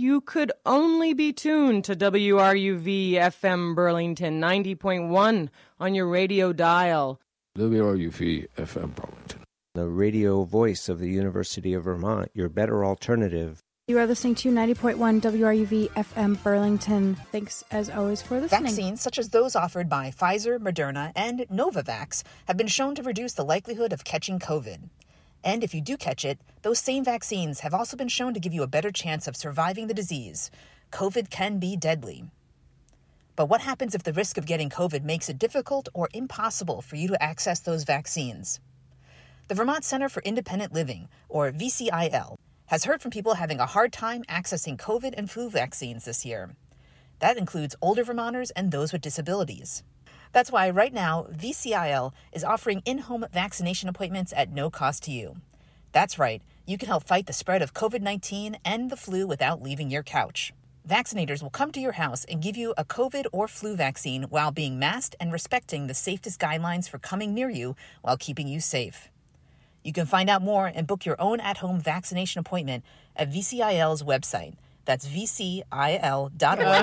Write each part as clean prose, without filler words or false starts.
you could only be tuned to WRUV FM Burlington 90.1 on your radio dial. WRUV FM Burlington, the radio voice of the University of Vermont, your better alternative. You are listening to 90.1 WRUV FM Burlington. Thanks, as always, for listening. Vaccines, such as those offered by Pfizer, Moderna, and Novavax, have been shown to reduce the likelihood of catching COVID. And if you do catch it, those same vaccines have also been shown to give you a better chance of surviving the disease. COVID can be deadly. But what happens if the risk of getting COVID makes it difficult or impossible for you to access those vaccines? The Vermont Center for Independent Living, or VCIL, has heard from people having a hard time accessing COVID and flu vaccines this year. That includes older Vermonters and those with disabilities. That's why right now, VCIL is offering in-home vaccination appointments at no cost to you. That's right, you can help fight the spread of COVID-19 and the flu without leaving your couch. Vaccinators will come to your house and give you a COVID or flu vaccine while being masked and respecting the safest guidelines for coming near you while keeping you safe. You can find out more and book your own at-home vaccination appointment at VCIL's website. That's vcil.org.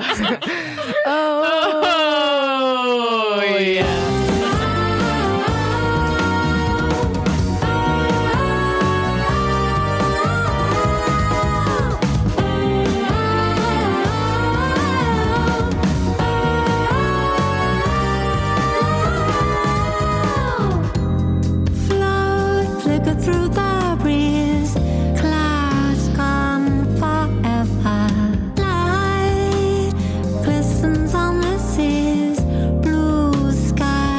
Oh, yeah. Through the breeze, clouds gone forever. Light glistens on the seas, blue sky.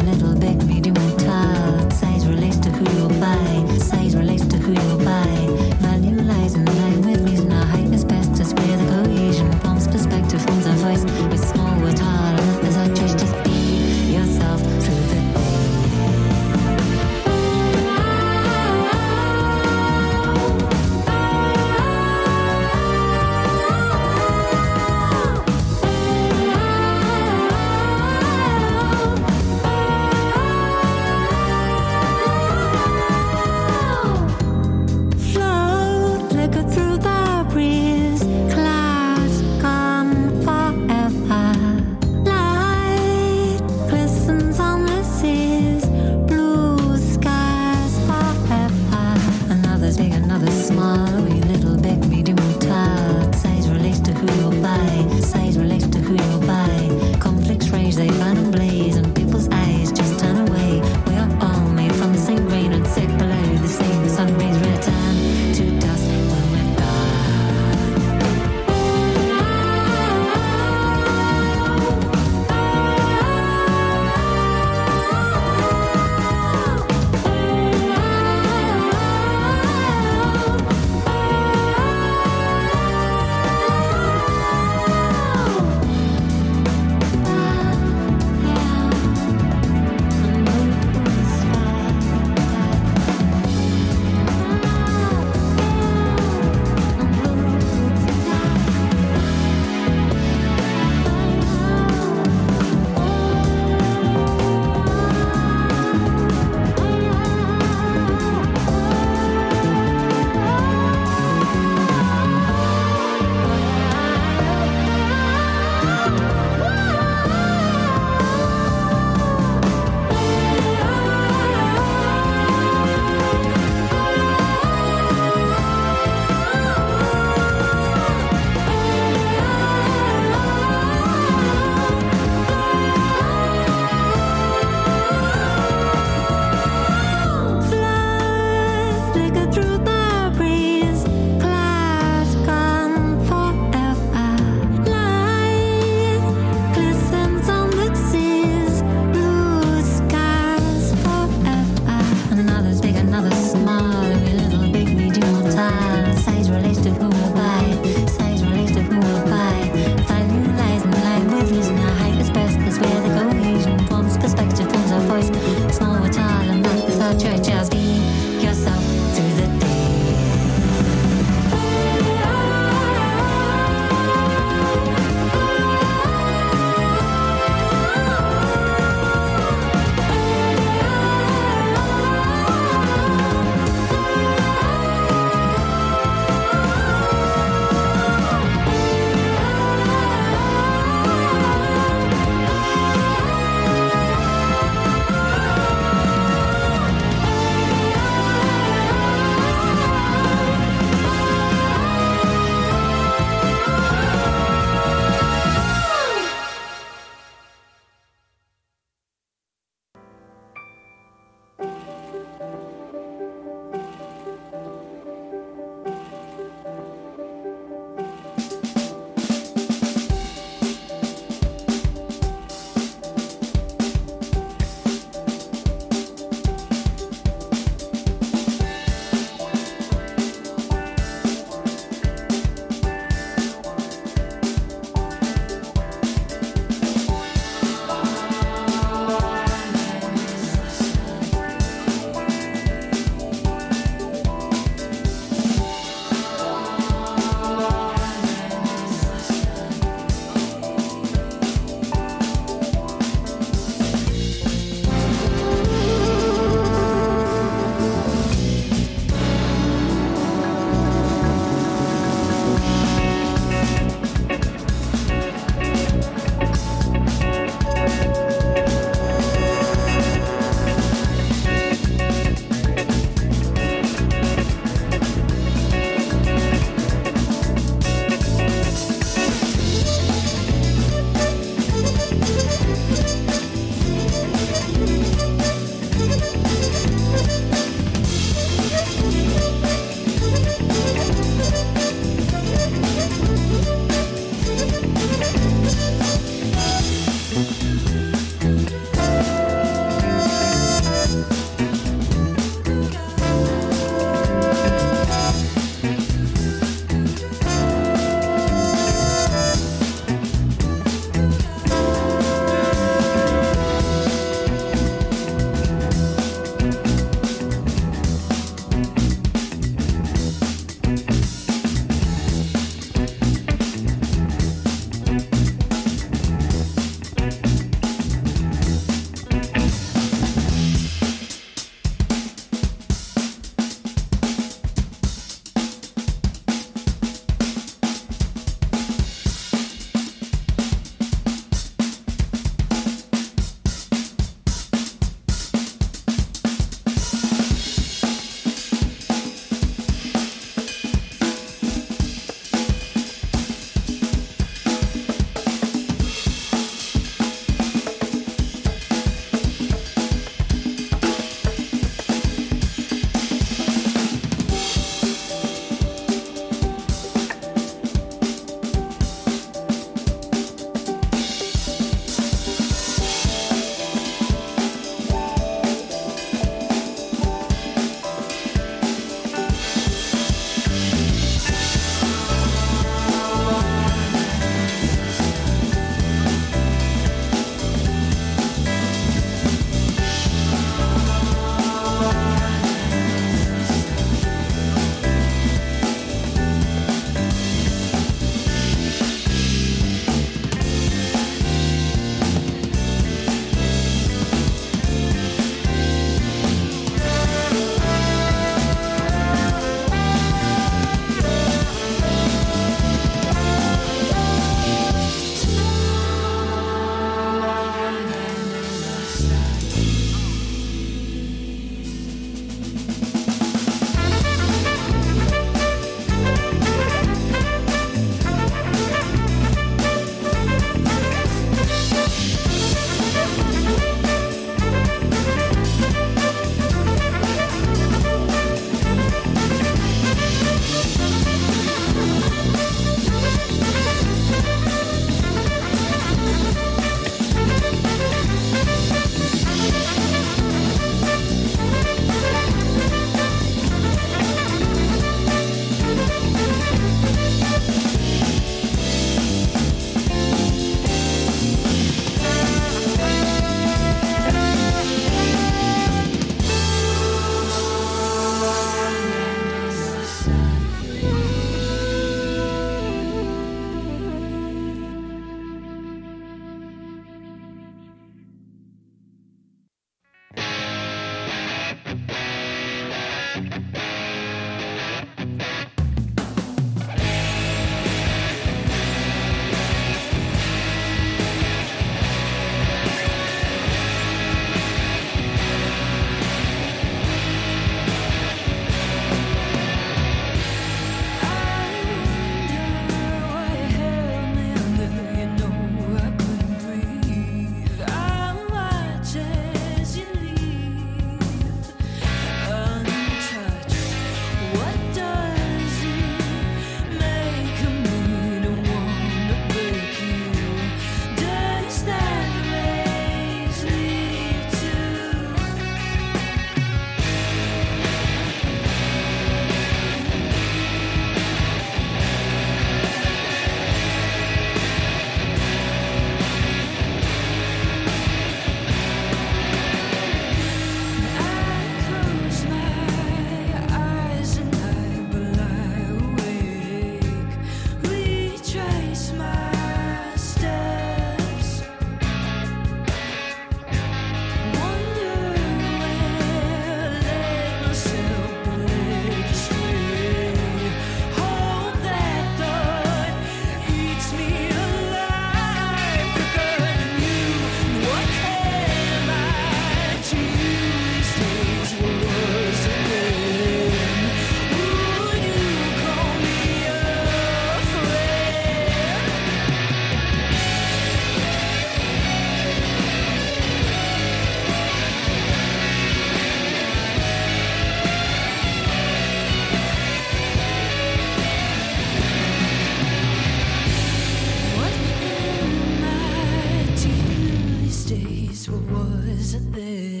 is this?